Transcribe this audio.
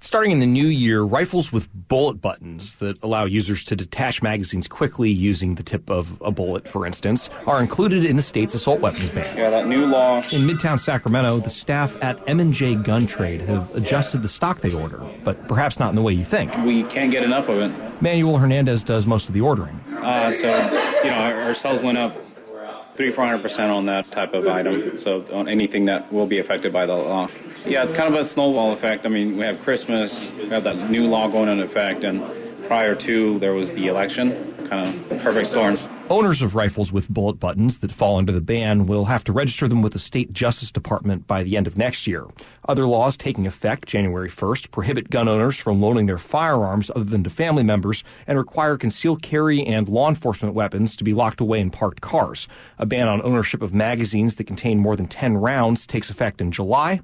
Starting in the new year, rifles with bullet buttons that allow users to detach magazines quickly using the tip of a bullet, for instance, are included in the state's assault weapons ban. Yeah, that new law. In Midtown Sacramento, the staff at M&J Gun Trade have adjusted the stock they order, but perhaps not in the way you think. We can't get enough of it. Manuel Hernandez does most of the ordering. Our sales went up 300-400% on that type of item, so on anything that will be affected by the law. Yeah, it's kind of a snowball effect. I mean, we have Christmas, we have that new law going into effect, and prior to, there was the election, kind of perfect storm. Owners of rifles with bullet buttons that fall under the ban will have to register them with the state Justice Department by the end of next year. Other laws taking effect January 1st prohibit gun owners from loaning their firearms other than to family members and require concealed carry and law enforcement weapons to be locked away in parked cars. A ban on ownership of magazines that contain more than 10 rounds takes effect in July.